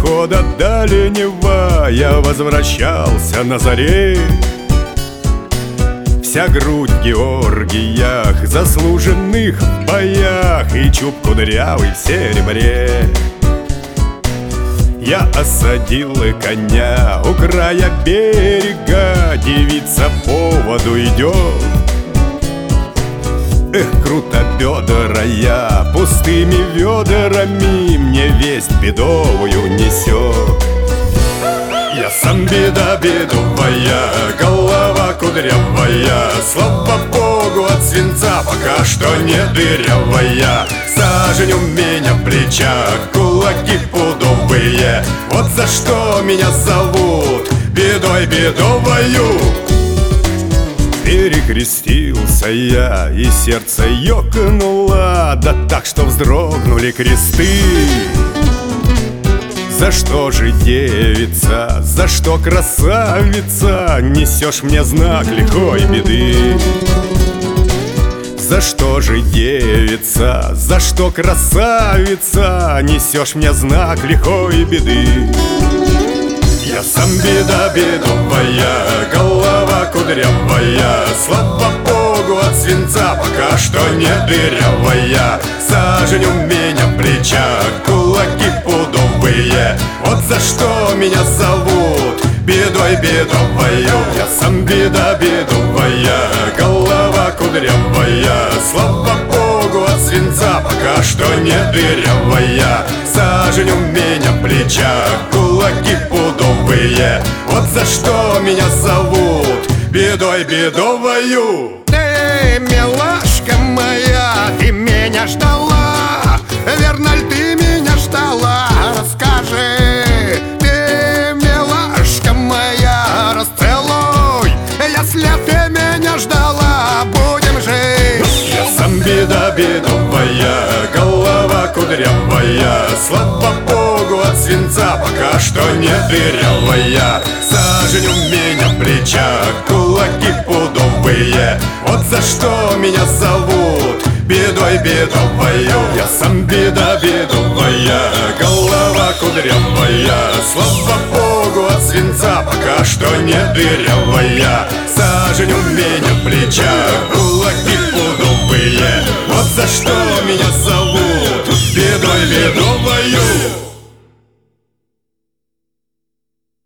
похода дальнего я возвращался на заре. Вся грудь в Георгиях, заслуженных в боях, и чуб кудрявый в серебре. Я осадил коня у края берега, девица по воду идет. Эх, круто бедрая, пустыми ведрами мне весть бедовую несет. Я сам беда бедовая, голова кудрявая, слава богу, от свинца пока что не дырявая. Сажень у меня в плечах, кулаки пудовые, вот за что меня зовут бедой бедовою. Перекрестился я, и сердце ёкнуло, да так, что вздрогнули кресты. За что же, девица, за что, красавица, несешь мне знак лихой беды? За что же, девица, за что, красавица, несешь мне знак лихой беды? Я сам беда бедовая, голова кудрявая, слава богу, от свинца пока что не дырявая. Сажень у меня в плечах, кулаки пудовые, вот за что меня зовут бедой бедовою. Я сам беда бедовая, голова кудрявая, слава богу, от свинца пока что не дырявая. Сажень у меня в плечах, кулаки пудовые, вот за что меня зовут бедой бедовою. Ты, милашка моя, ты меня ждала, верно ли ты меня ждала? Расскажи, ты, милашка моя, расцелуй, если ты меня ждала, будем жить. Я сам беда бедовая, голова кудрявая, слава богу, от свинца пока что не дырявая. Сажень у меня в плечах, кулаки пудовые, вот за что меня зовут бедой бедовою. Я сам беда бедовая, голова кудрявая, слава богу, от свинца пока что не дырявая. Сажень у меня в плечах, кулаки пудовые, вот за что меня зовут бедой бедовою.